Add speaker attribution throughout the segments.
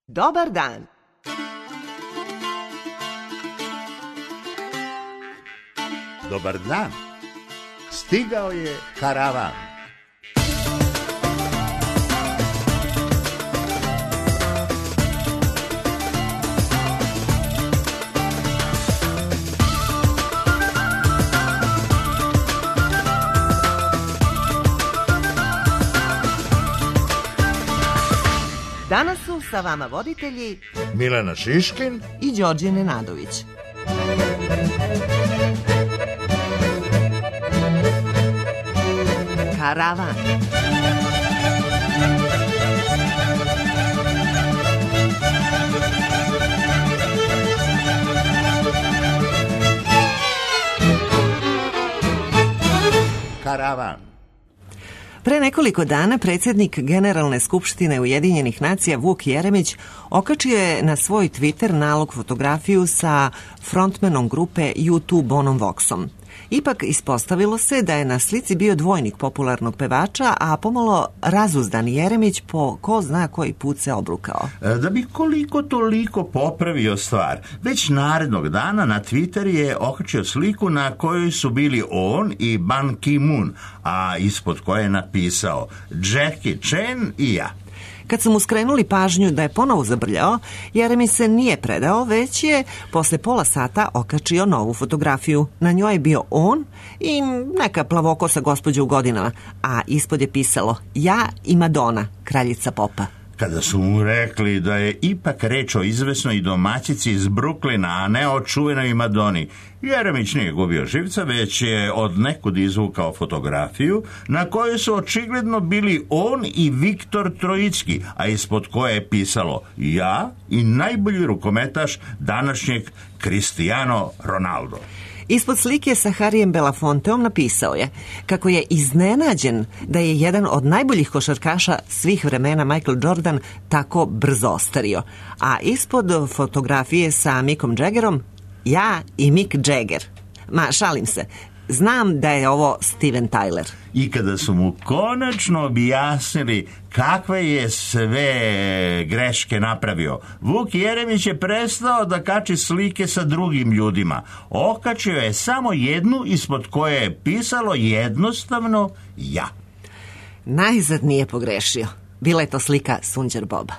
Speaker 1: Dobar dan.
Speaker 2: Dobar dan. Stigao je karavan.
Speaker 1: Danas su sa vama voditelji
Speaker 2: Milena Šiškin
Speaker 1: i Đorđe Nenadović. Karavan.
Speaker 2: Karavan.
Speaker 1: Pre nekoliko dana predsjednik Generalne skupštine Ujedinjenih nacija Vuk Jeremić okačio je na svoj Twitter nalog fotografiju sa frontmanom grupe U2 Bonom Voxom. Ipak ispostavilo se da je na slici bio dvojnik popularnog pevača, a pomalo razuzdan Jeremić po ko zna koji put se obrukao.
Speaker 3: Da bi koliko toliko popravio stvar, već narednog dana na Twitter je okačio sliku na kojoj su bili on i Ban Ki-moon, a ispod koje je napisao Jackie Chan i ja.
Speaker 1: Kad su mu skrenuli pažnju da je ponovo zabrljao, Jeremić se nije predao, već je posle pola sata okačio novu fotografiju. Na njoj je bio on i neka plavokosa gospođa u godinama, a ispod je pisalo ja i Madonna, kraljica popa.
Speaker 3: Kada su mu rekli da je ipak reč o izvesnoj domaćici iz Bruklina, a ne o čuvenoj Madoni, Jeremić nije gubio živca, već je od nekud izvukao fotografiju na kojoj su očigledno bili on i Viktor Trojicki, a ispod koje je pisalo ja i najbolji rukometaš današnjeg Cristiano Ronaldo.
Speaker 1: Ispod slike sa Harijem Belafonteom napisao je kako je iznenađen da je jedan od najboljih košarkaša svih vremena Michael Jordan tako brzo ostario. A ispod fotografije sa Mickom Jaggerom ja i Mick Jagger. Ma, šalim se. Znam da je ovo Steven Tyler.
Speaker 3: I kada su mu konačno objasnili kakve je sve greške napravio, Vuk Jeremić je prestao da kači slike sa drugim ljudima. Okačio je samo jednu ispod koje je pisalo jednostavno ja.
Speaker 1: Najzad nije pogrešio. Bila je to slika Sunđer Boba.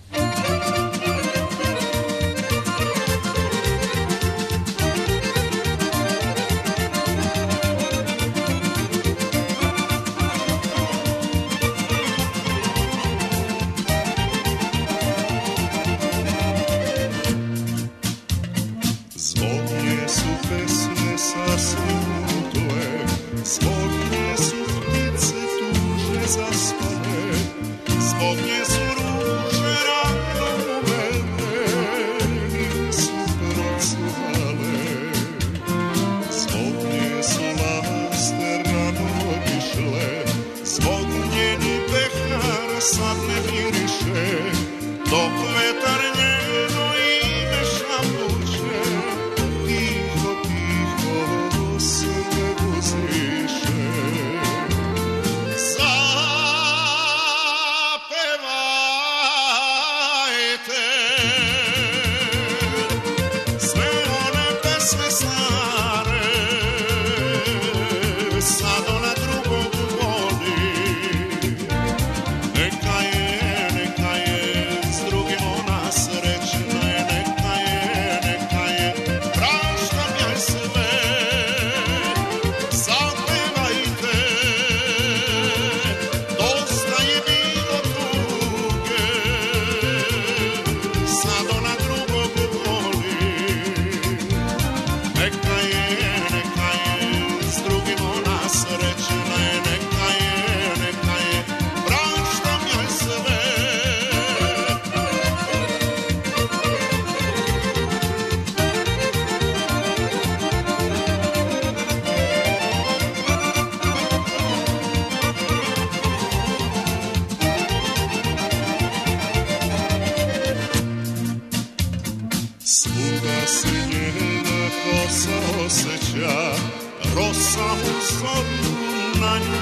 Speaker 4: rosa u zoru na nju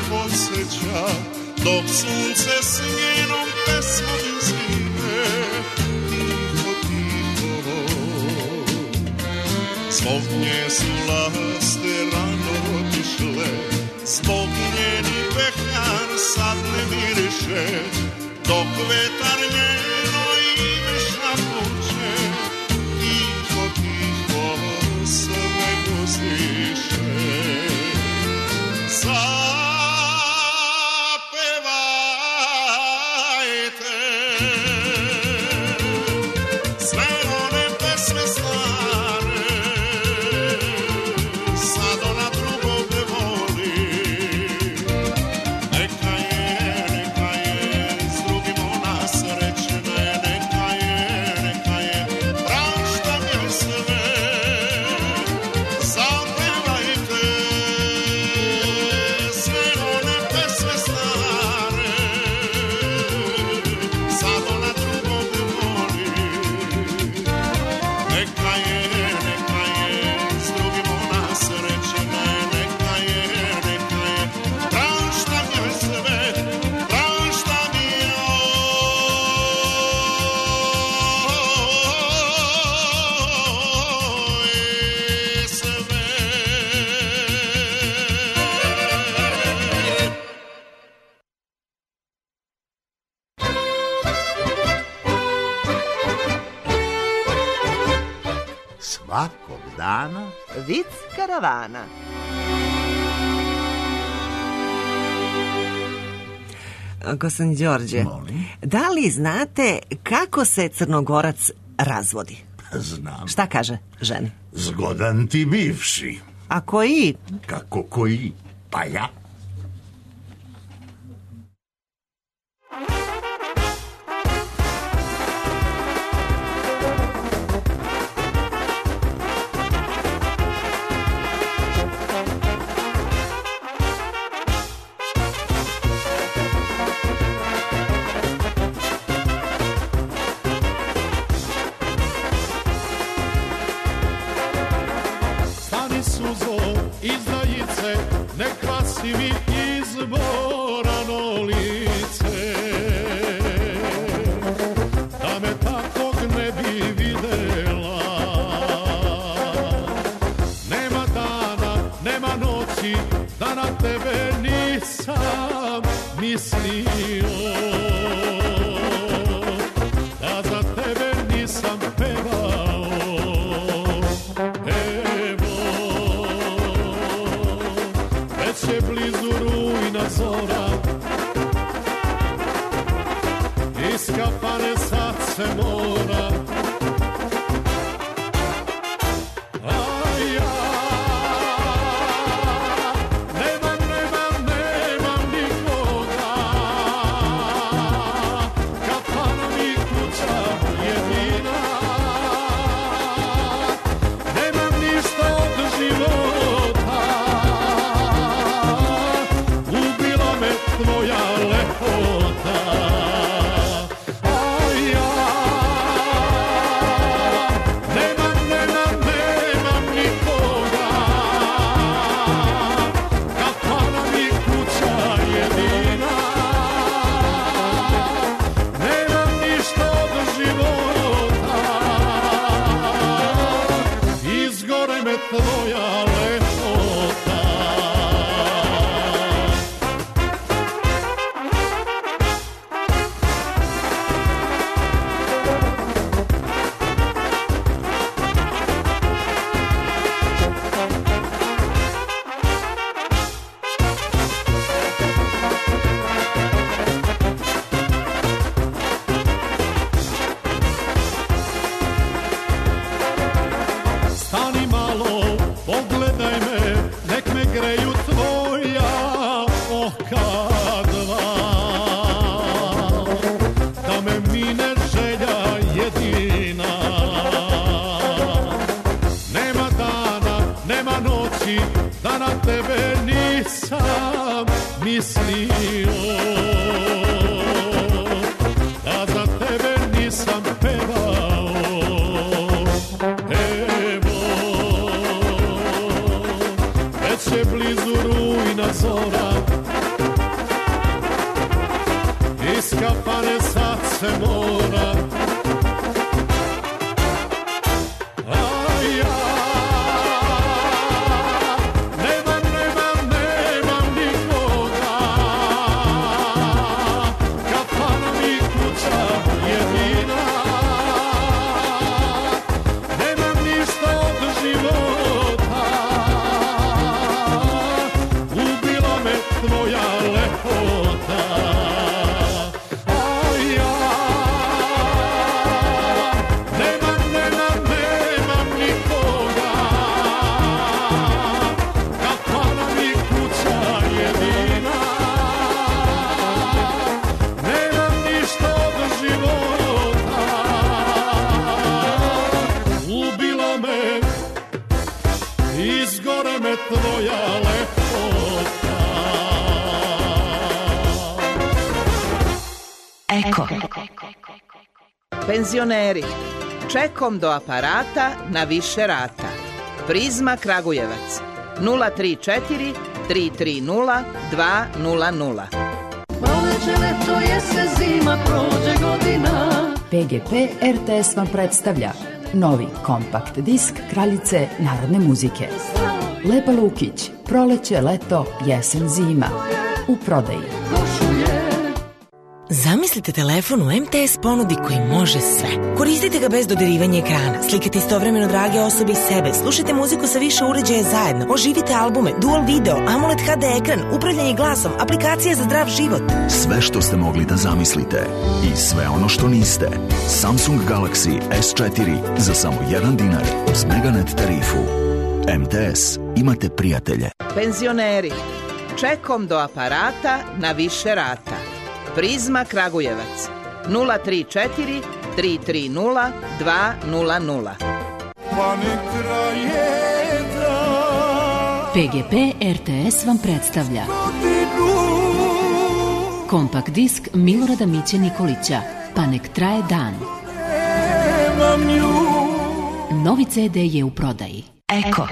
Speaker 4: podsjeća, dok sunce s njenom pesmom zime Zbog nje su laste rano otišle, zbog njeni pehar sad ne miriše, dok vetar njeno ime šapuće, tiho, tiho sve uzdiše. Zapevajte sve one pesme stare, sad ona drugog ne voli. Neka je s drugim ona srećna, neka je, praštam joj sve. Zapevajte sve one pesme stare, sad ona drugog ne voli. Neka je, s drugim ona srećna, neka je, praštam joj sve, praštam joj sve.
Speaker 2: Svakog dana
Speaker 1: Vic karavana. Gospodin Đorđe,
Speaker 3: Molim.
Speaker 1: da li znate kako se Crnogorac razvodi?
Speaker 3: Znam.
Speaker 1: Šta kaže ženi?
Speaker 3: Zgodan ti bivši.
Speaker 1: A koji?
Speaker 3: Kako koji? Pa ja.
Speaker 4: Stani suzo, izdajice, ne kvasi mi izborano lice. Da me takvog ne bi videla. Nema dana, nema noći, da na tebe nisam mislio. Da za tebe nisam pevao. Već je blizu rujna zora, iskapane sad se mora. A ja nemam nikoga, kafana mi kuća jedina. Nemam ništa od života, ubila me tvoja lepota. A ja nemam nikoga, kafana mi kuća jedina. Nemam ništa od života, izgore me tvoja lepota. Stani malo, pogledaj me, nek me greju tvoja oka dva. Da me mine želja jedina. Nema dana, nema noći, da na tebe nisam mislio. Da za tebe nisam pevao. Već je blizu rujna zora, iskapane sad se mora. tvoja lepota.
Speaker 5: Eko.
Speaker 6: Penzioneri, čekom do aparata na više rata. Prizma Kragujevac 034 330 200.
Speaker 7: Proleće, leto, jesen, zima, prođe godina.
Speaker 5: PGP RTS vam predstavlja novi kompakt disk Kraljice narodne muzike. Lepa Lukić, proleće, leto, jesen, zima. U prodaji.
Speaker 8: Zamislite telefon u MTS ponudi koji može sve. Koristite ga bez dodirivanja ekrana, slikate istovremeno drage osobe i sebe, slušajte muziku sa više uređaja zajedno, oživite albume, dual video, AMOLED HD ekran, upravljanje glasom, aplikacije za zdrav život.
Speaker 9: Sve što ste mogli da zamislite i sve ono što niste. Samsung Galaxy S4 za samo $1 uz Meganet tarifu. MTS. Imate prijatelje.
Speaker 6: Penzioneri, čekom do aparata na više rata. Prizma Kragujevac 034 330 200.
Speaker 4: Pa nek traje dan
Speaker 5: PGP RTS vam predstavlja kompakt disk Milorada Miće Nikolića, Pa nek traje dan.
Speaker 4: nemam nju.
Speaker 5: Novi CD je u prodaji.
Speaker 8: Eko.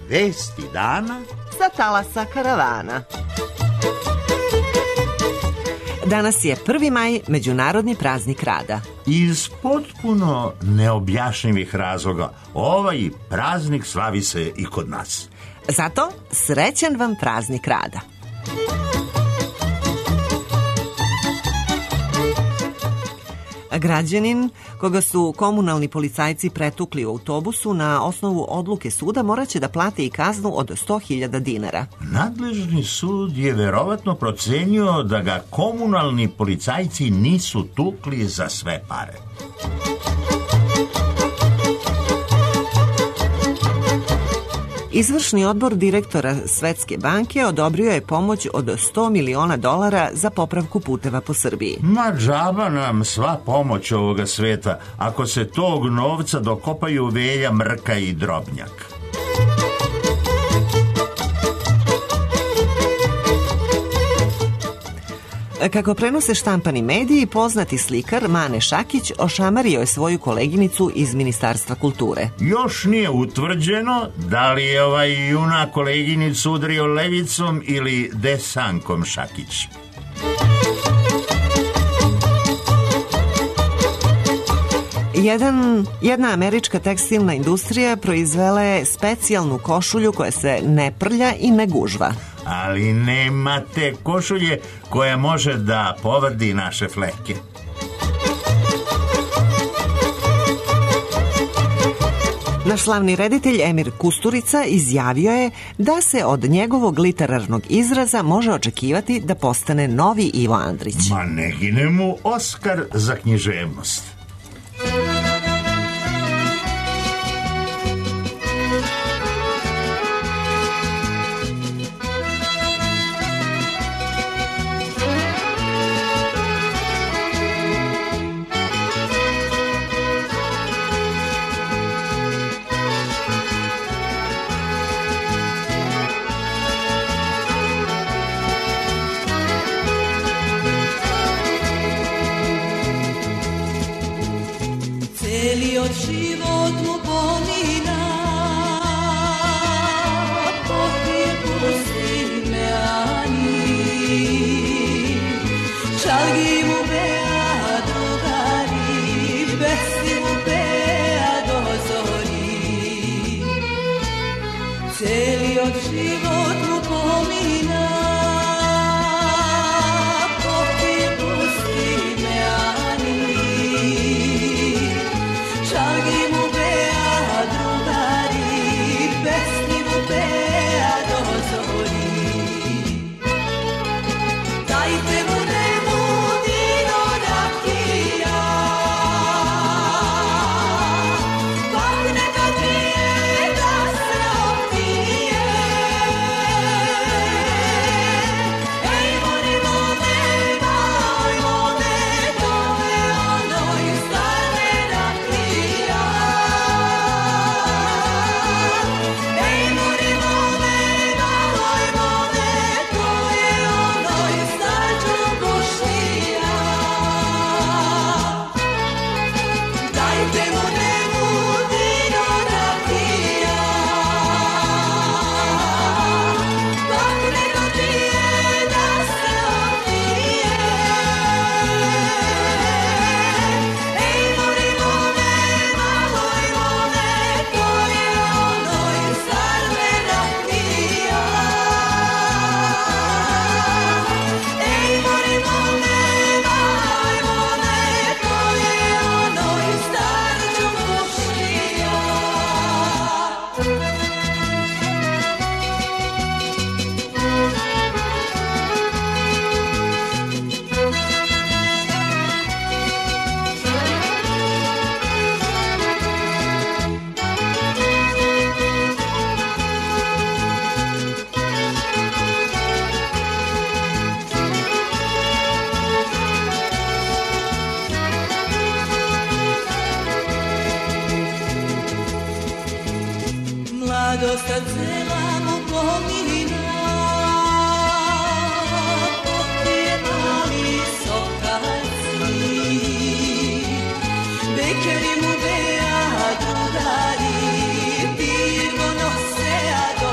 Speaker 2: Vesti dana
Speaker 1: sa talasa karavana. Danas je 1. maj, Međunarodni praznik rada.
Speaker 3: Iz potpuno neobjašnjivih razloga ovaj praznik slavi se i kod nas.
Speaker 1: Zato srećan vam praznik rada. Građanin koga su komunalni policajci pretukli u autobusu na osnovu odluke suda moraće da plati i kaznu od 100.000 dinara.
Speaker 3: Nadležni sud je verovatno procenio da ga komunalni policajci nisu tukli za sve pare.
Speaker 1: Izvršni odbor direktora Svetske banke odobrio je pomoć od $100 miliona za popravku puteva po Srbiji.
Speaker 3: Ma džaba nam sva pomoć ovoga sveta ako se tog novca dokopaju Velja, Mrka i Drobnjak.
Speaker 1: Kako prenose štampani mediji, poznati slikar Mane Šakić ošamario je svoju koleginicu iz Ministarstva kulture.
Speaker 3: Još nije utvrđeno da li je ovaj junak koleginicu udario levicom ili desankom Šakić.
Speaker 1: Jedna američka tekstilna industrija proizvela je specijalnu košulju koja se ne prlja i ne gužva.
Speaker 3: Ali nema te košulje koja može da povrdi naše fleke.
Speaker 1: Naš slavni reditelj Emir Kusturica izjavio je da se od njegovog literarnog izraza može očekivati da postane novi Ivo Andrić.
Speaker 3: Ma ne gine mu Oskar za književnost.
Speaker 10: Bekeri mu beja drugari, dirgo nose a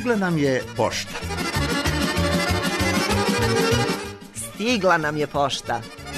Speaker 2: Stigla nam je pošta.
Speaker 1: Stigla nam je pošta.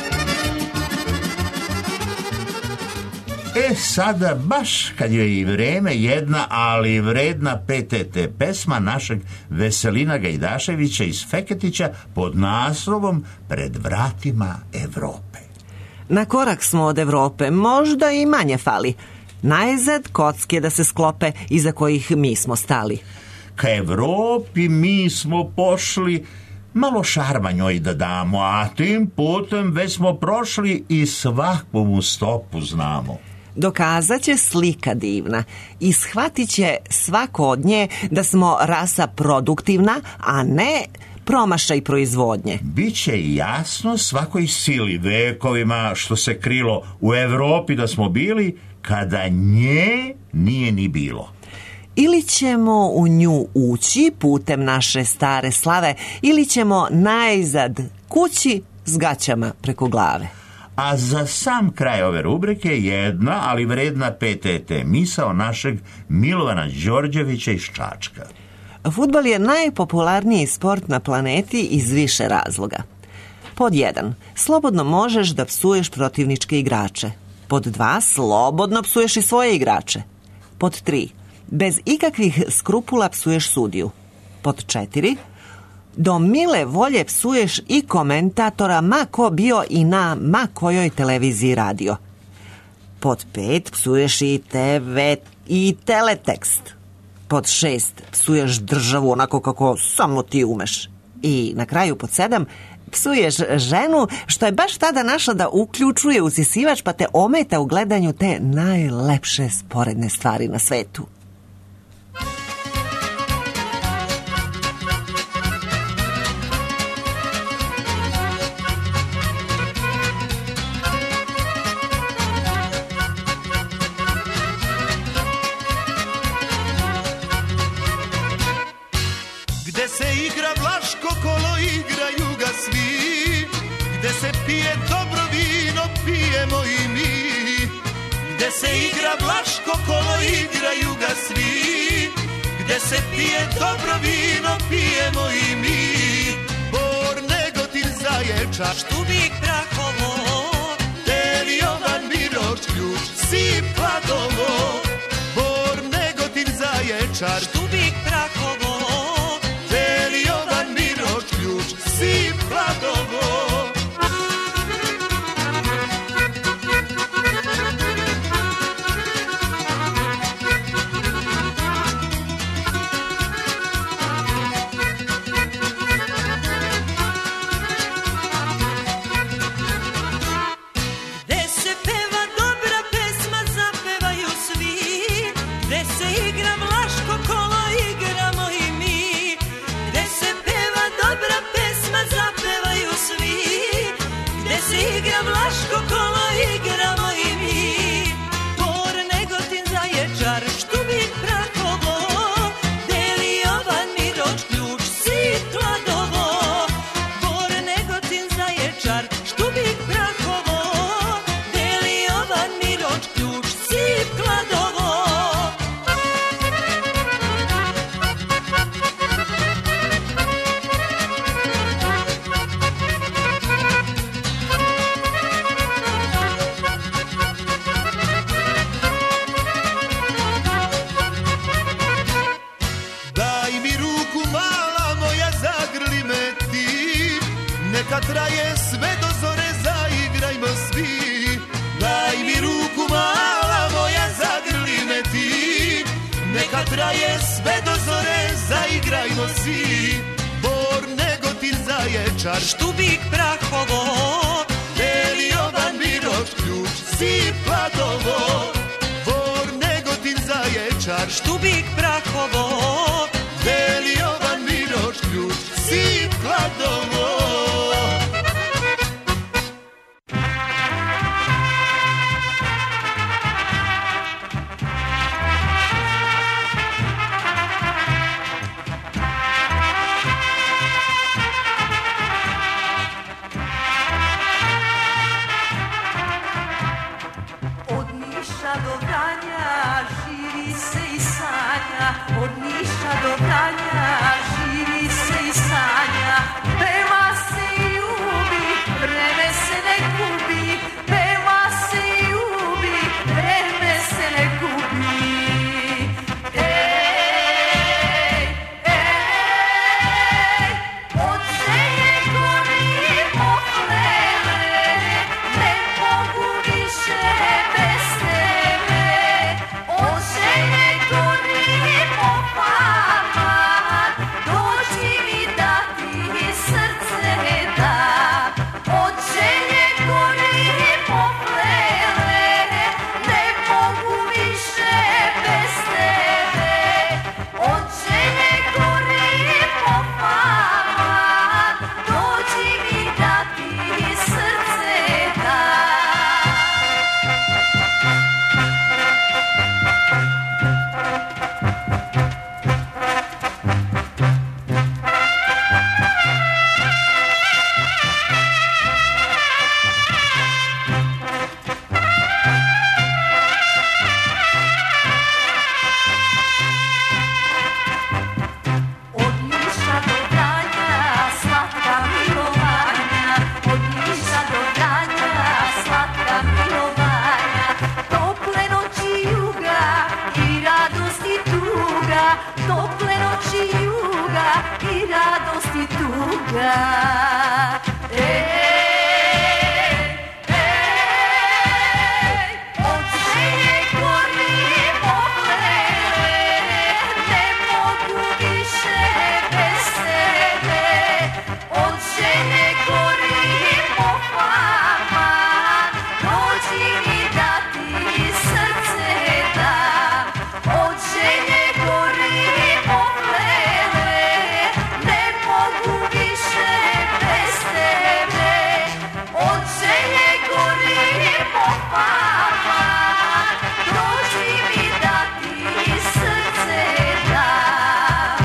Speaker 3: Sada, baš kad je i vreme, jedna, ali vredna PTT pesma našeg Veselina Gajdaševića iz Feketića pod naslovom Pred vratima Evrope.
Speaker 1: Na korak smo od Evrope, možda i manje fali. Najzad kocke da se sklope iza kojih mi smo stali.
Speaker 3: Ka Evropi mi smo pošli, malo šarma njoj da damo, a tim putem već smo prošli i svakomu stopu znamo.
Speaker 1: Dokazat će slika divna i shvatit će svako od nje da smo rasa produktivna, a ne promašaj proizvodnje.
Speaker 3: Biće jasno svakoj sili vekovima što se krilo u Evropi da smo bili kada nje nije ni bilo.
Speaker 1: Ili ćemo u nju ući putem naše stare slave, ili ćemo najzad kući s gaćama preko glave.
Speaker 3: A za sam kraj ove rubrike jedna, ali vredna PTT misao našeg Milovana Đorđevića iz Čačka.
Speaker 1: Fudbal je najpopularniji sport na planeti iz više razloga. Pod 1. Slobodno možeš da psuješ protivničke igrače. Pod 2. Slobodno psuješ i svoje igrače. Pod 3. Bez ikakvih skrupula psuješ sudiju. Pod 4. Do mile volje psuješ i komentatora, ma ko bio i na ma kojoj televiziji radio. Pod 5. Psuješ i TV i teletekst. Pod 6. Psuješ državu onako kako samo ti umeš. I na kraju pod 7. Psuješ ženu što je baš tada našla da uključuje usisivač pa te ometa u gledanju te najlepše sporedne stvari na svetu.
Speaker 4: Gde se igra Vlaško kolo, igraju ga svi. Gde se pije dobro vino, pijemo i mi. Gde se igra Vlaško kolo, igraju ga svi. Gde se pije dobro vino, pijemo i mi. Bor, Negotin, Zaječar, Štubik, Prahovo, Beli Jovan, Miroč, Ključ, Sip, Kladovo. Bor, Negotin, Zaječar, Štubik, Prahovo, Sip, Kladovo.
Speaker 10: Gde se peva dobra pesma, zapevaju svi. Gde se igra Vlaško kolo, igramo i mi. Gde se peva dobra pesma, zapevaju svi. Gde se igra Vlaško kolo, igramo i mi. Bor, Negotin, Zaječar, Štubik, Prahovo, Beli Jovan, Miroč, Ključ, Sip, Kladovo. Bor, Negotin, Zaječar, Štubik, Prahovo, Beli Jovan, Miroč, Ključ, Sip, Kladovo.
Speaker 4: Daj mi ruku mala moja, zagrli me ti. Neka traje sve do zore, zaigrajmo svi. Daj mi ruku mala moja, zagrli me ti. Neka traje sve do zore, zaigrajmo svi. Bor, Negotin, Zaječar,
Speaker 10: Štubik, Prahovo,
Speaker 4: Beli Jovan, Miroč, Ključ, Sip, Kladovo. Bor, Negotin, Zaječar,
Speaker 10: Štubik, Prahovo,
Speaker 4: Beli Jovan, Miroč, Ključ, Sip, Kladovo.
Speaker 7: Od Niša do Vranja širi se i sanja od Niša do Vranja, živi se i sanja, peva se i ljubi, vreme se ne gubi, peva se i ljubi, vreme se ne gubi. Od želje gori pohlele, ne mogu više bez tebe. Od želje gori popama, dođi mi da ti srce dam. Od želje gori pohlele, ne mogu više bez tebe. Od želje gori popama, dođi mi da ti srce Od Niša do Vranja, slatka milovanja, od Niša do Vranja, slatka milovanja, tople noći juga i radost i tuga, tople noći juga i radost i tuga. Od želje gori pohlele, ne mogu više bez tebe. Od želje gori popama, dođi mi da ti srce dam. Od želje gori pohlele, ne mogu više bez tebe. Od želje gori popama, dođi mi da ti srce dam.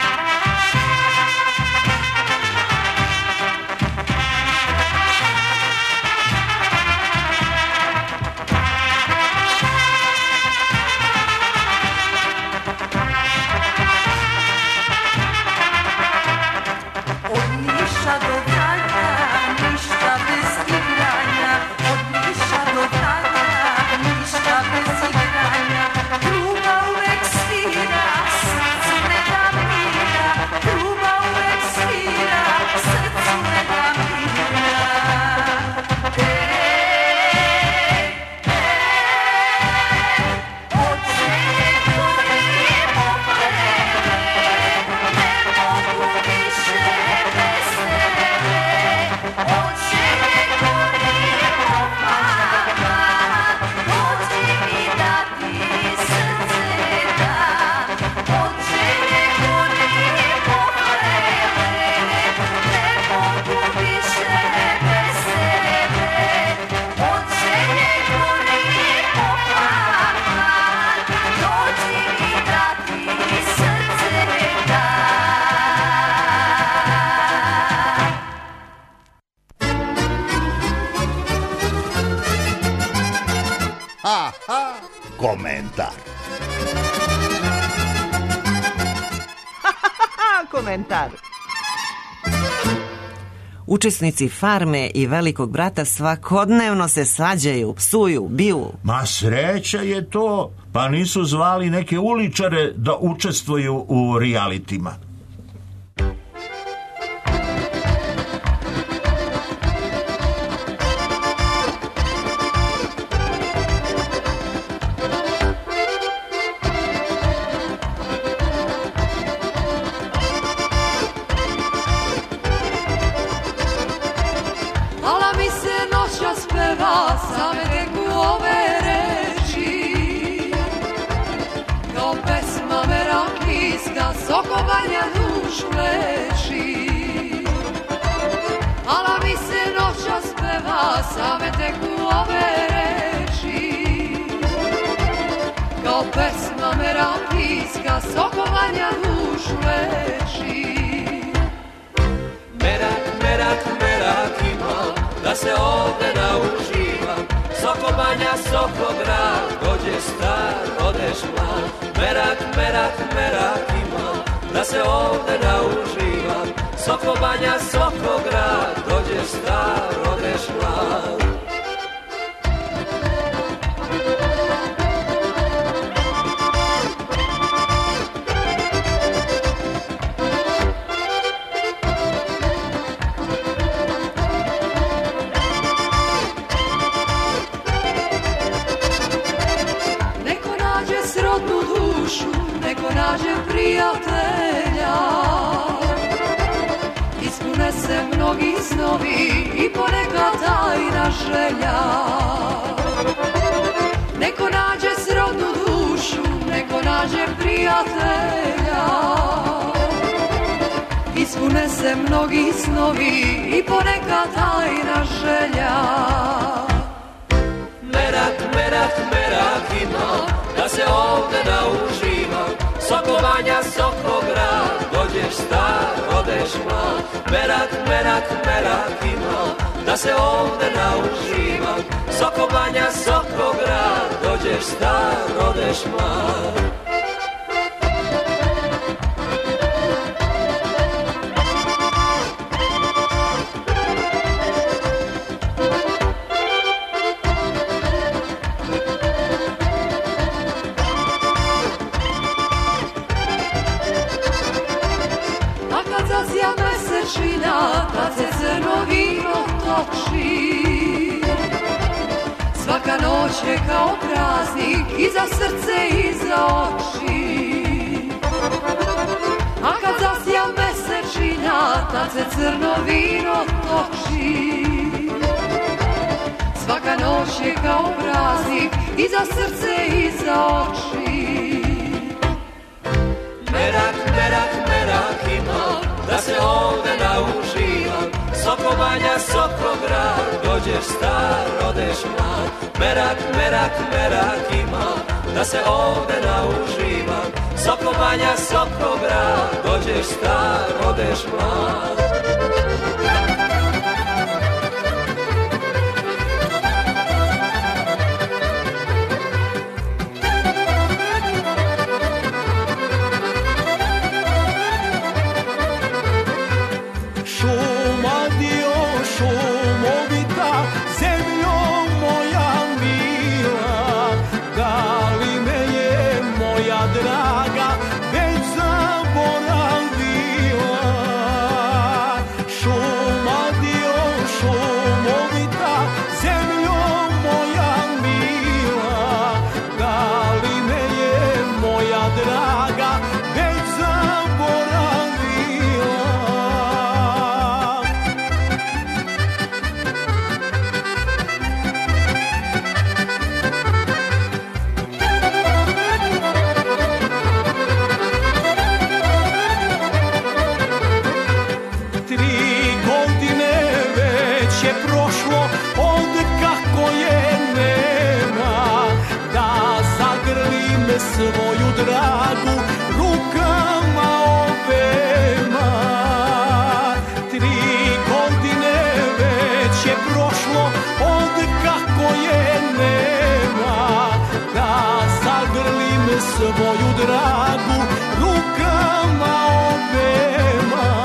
Speaker 7: Od Niša do Vranja, ništa bez igranja, od Niša do Vranja, ništa bez igranja. Ljubav uvek svira, srcu ne da mira, ljubav uvek svira, srcu ne da mira. Od želje gori pohlele, ne mogu više bez tebe. Od želje gori popama, dođi mi da ti srce dam. Od želje gori pohlele, ne mogu više bez tebe. Od želje gori popama, dođi mi da ti srce dam.
Speaker 2: Ha, ha, komentar.
Speaker 6: Komentar.
Speaker 1: Učesnici Farme i Velikog brata svakodnevno se svađaju, psuju, biju.
Speaker 3: Ma sreća je to, pa nisu zvali neke uličare da učestvuju u realitima.
Speaker 7: Ala mi se noćas peva, same teku ove reči, kao pesma merakijska, sokovanja dušu leči. Ala mi se noćas peva, same teku ove reči, kao pesma merakijska, sokovanja dušu leči.
Speaker 11: Merak imam, da se ovde naučivam, Soko Banja, Soko grad, dođeš star, odeš mlad. Merak, merak, merak imam, da se ovde nauživam. Soko Banja, Soko grad, dođeš star, odeš mlad.
Speaker 7: Nađe prijatelja, ispune se mnogi snovi i poneka tajna želja. Neko nađe srodnu dušu, neko nađe prijatelja, ispune se mnogi snovi i poneka tajna želja.
Speaker 11: Merak, merak, merak imam, da se ovde nauživam. Soko Banja, Soko grad, dođeš star, odeš mlad. Merak, merak, merak imam, da se ovde nauživam. Soko Banja, Soko grad, dođeš star, odeš mlad.
Speaker 7: Kad se crno vino toči, svaka noć je kao praznik i za srce i za oči. A kad zasja mesečina, tad se crno vino toči, svaka noć je kao praznik i za srce i za oči.
Speaker 11: Merak, merak, merak imam, da se ovde nauživam. Soko Banja, Soko grad, dođeš star, odeš mlad. Merak, merak, merak imam, da se ovde nauživam. Soko Banja, Soko grad, dođeš star, odeš mlad.
Speaker 12: Svoju dragu rukama obema. 3 godine već je prošlo od kako je nema, da zagrlim svoju dragu rukama obema.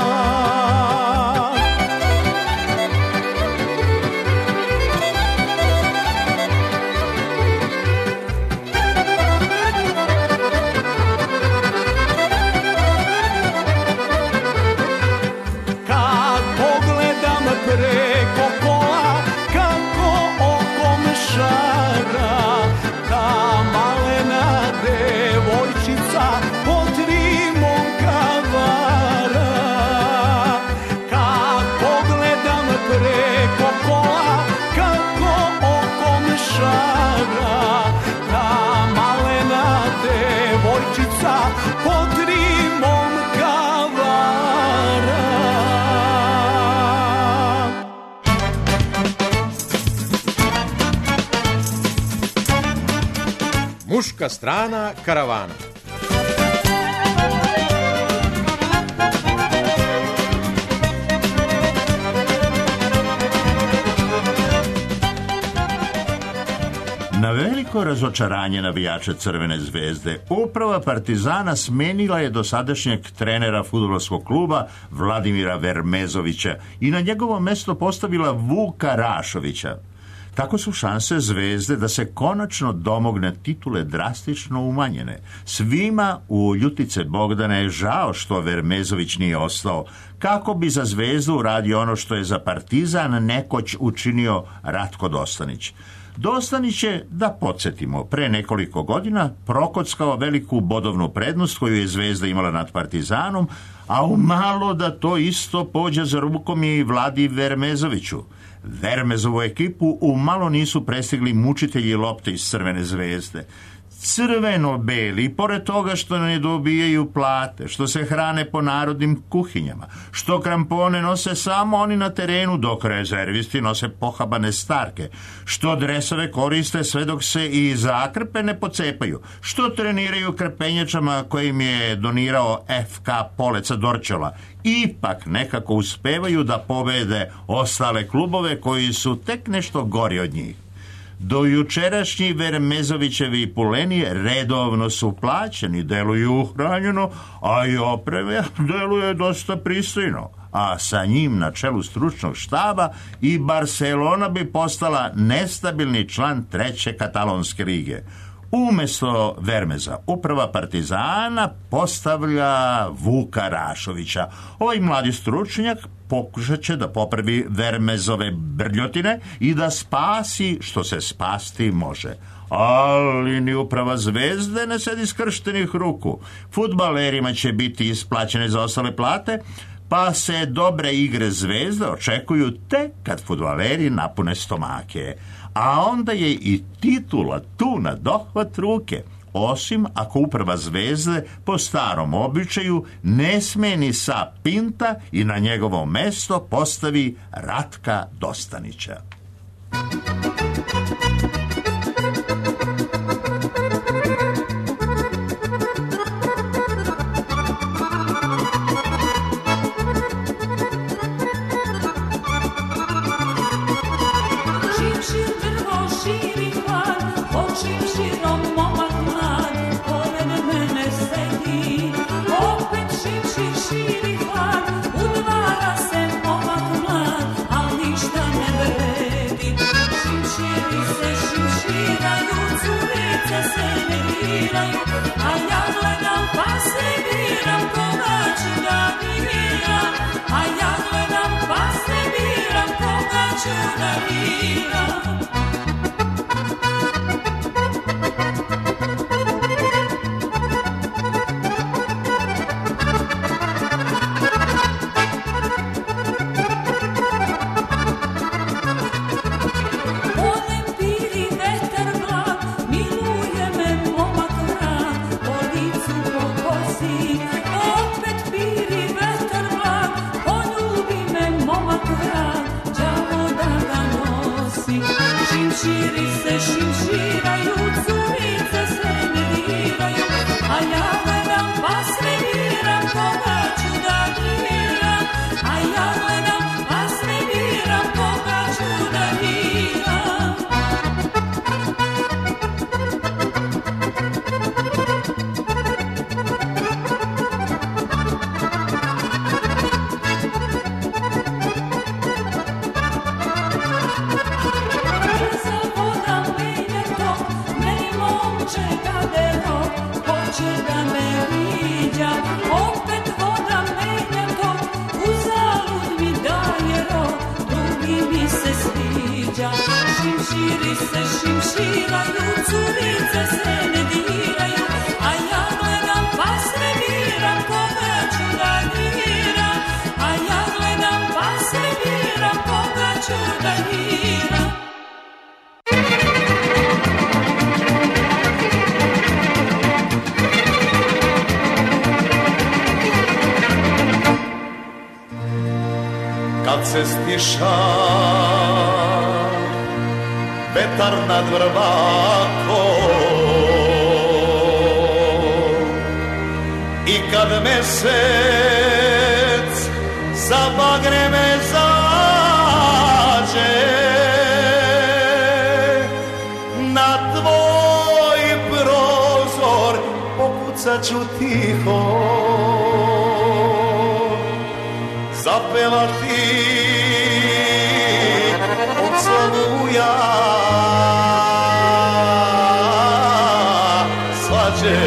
Speaker 12: Pod rimom kavara.
Speaker 13: Muška strana karavana.
Speaker 3: Na veliko razočaranje navijača Crvene zvezde, uprava Partizana smenila je dosadašnjeg trenera fudbalskog kluba Vladimira Vermezovića i na njegovo mesto postavila Vuka Rašovića. Tako su šanse Zvezde da se konačno domogne titule drastično umanjene. Svima u Ljutice Bogdana je žao što Vermezović nije ostao, kako bi za Zvezdu uradio ono što je za Partizan nekoć učinio Ratko Dostanić. Dostanić je, da podsjetimo, pre nekoliko godina prokockao veliku bodovnu prednost koju je Zvezda imala nad Partizanom, a umalo da to isto pođe za rukom i Vladi Vermezoviću. Vermezovu ekipu umalo nisu prestigli mučitelji lopte iz Crvene zvezde. Crveno-beli, pored toga što ne dobijaju plate, što se hrane po narodnim kuhinjama, što krampone nose samo oni na terenu dok rezervisti nose pohabane starke, što dresove koriste sve dok se i zakrpe ne pocepaju, što treniraju krpenjačama kojim je donirao FK Poleca Dorčola, ipak nekako uspevaju da pobede ostale klubove koji su tek nešto gori od njih. Do jučerašnji Vermezovićevi puleni redovno su plaćeni, deluju uhranjeno, a i opreme deluje dosta pristojno. A sa njim na čelu stručnog štaba i Barcelona bi postala nestabilni član treće katalonske lige. Umesto Vermeza, uprava Partizana postavlja Vuka Rašovića. Ovaj mladi stručnjak pokušat će da popravi Vermezove brljotine i da spasi što se spasti može. Ali ni uprava Zvezde ne sedi skrštenih ruku. Fudbalerima će biti isplaćene zaostale plate, pa se dobre igre Zvezde očekuju tek kad fudbaleri napune stomake. A onda je i titula tu na dohvat ruke, osim ako uprava Zvezde po starom običaju ne smeni sa Pinta i na njegovo mesto postavi Ratka Dostanića.
Speaker 12: Kad se stiša vetar nad Vrbakom i kad mesec za bagreme zađe, na tvoj prozor pokucat ću tiho, zapevati od slavuja slađe.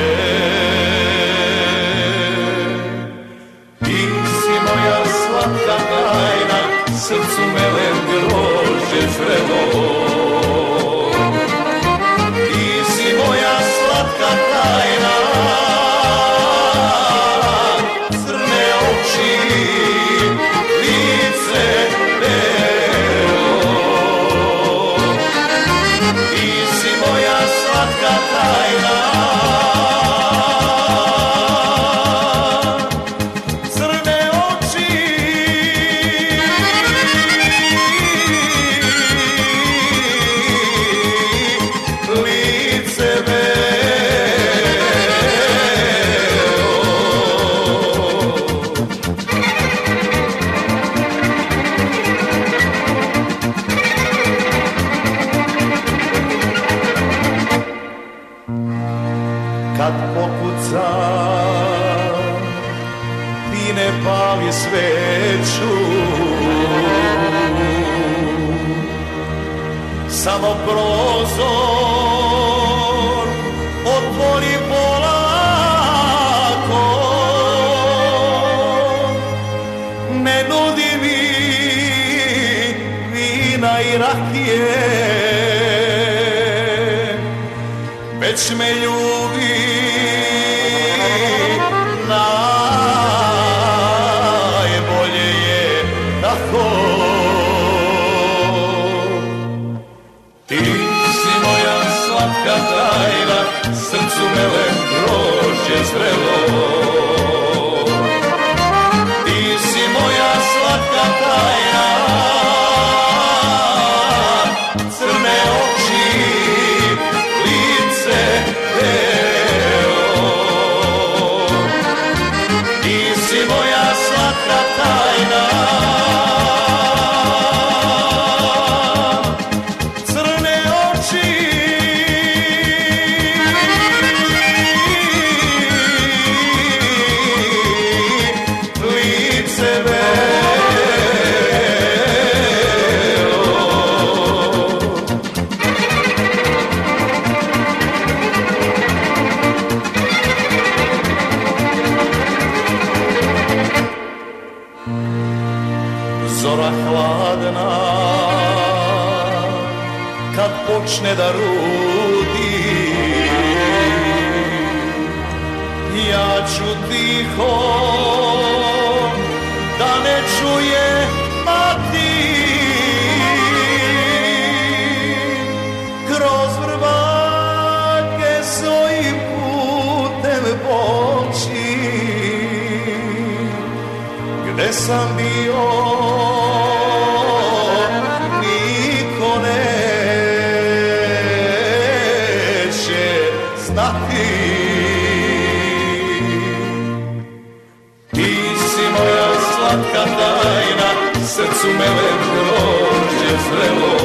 Speaker 12: Ti si moja slatka tajna, srcu melem grožđe zrelo. Ti si moja slatka tajna, crne oči, lice belo. Ti si moja slatka tajna, crne oči, lice belo. Kad pokuca, ti ne pali sveću, samo prozor otvori polako, ne nudi mi vina i rakije, već me ljubi najbolje je tako. Ti si moja slatka tajna, srcu melem grožđe zrelo. Ti si moja slatka tajna, crne oči, lice belo. Ti si moja slatka tajna, crne oči, lice belo. Zora hladna, kad počne da rudi, ja ću tiho da ne čuje mati, kroz vrbake svojim putem poći. Gde sam bio, niko neće znati. Ti si moja slatka tajna, srcu melem grožđe zrelo.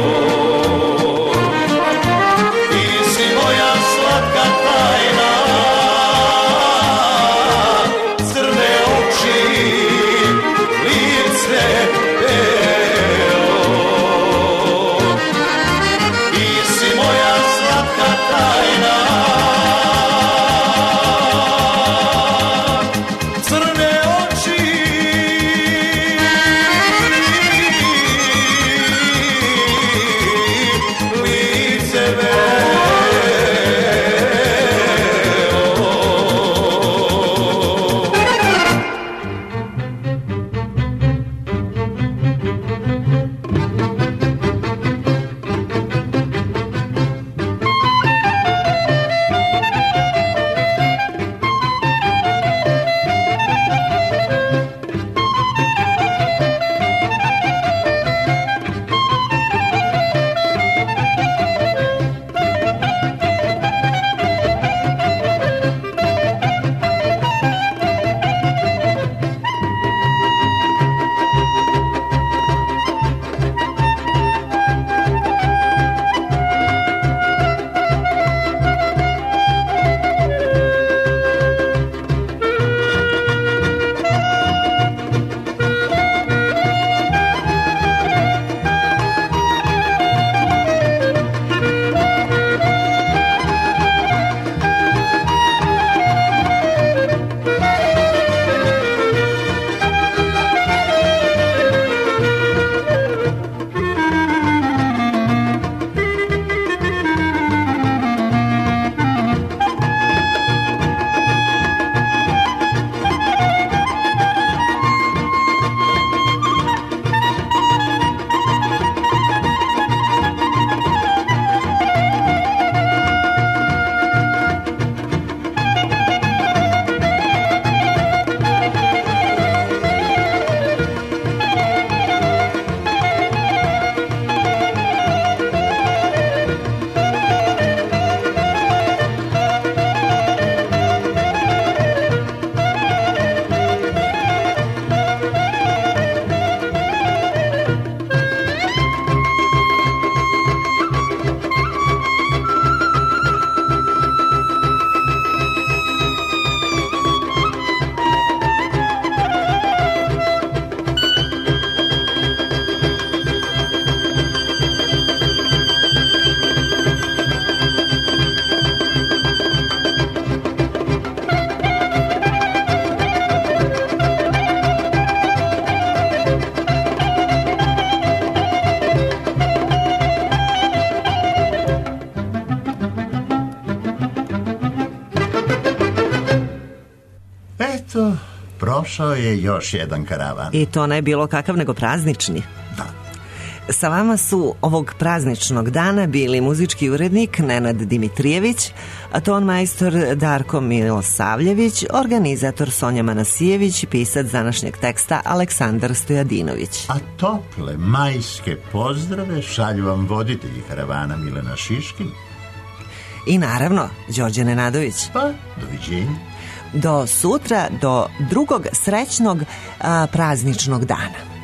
Speaker 12: Ti si moja slatka tajna, crne oči, lice belo. Ti si moja slatka tajna, crne oči,
Speaker 3: došao je još jedan karavan.
Speaker 1: I to ne bilo kakav nego praznični.
Speaker 3: Da.
Speaker 1: Sa vama su ovog prazničnog dana bili muzički urednik Nenad Dimitrijević, ton majstor Darko Milosavljević, organizator Sonja Manasijević i pisac današnjeg teksta Aleksandar Stojadinović.
Speaker 3: A tople majske pozdrave šalju vam voditelji karavana Milena Šiškin.
Speaker 1: I naravno, Đorđe Nenadović.
Speaker 3: Pa, doviđenja.
Speaker 1: Do sutra, do drugog srećnog prazničnog dana.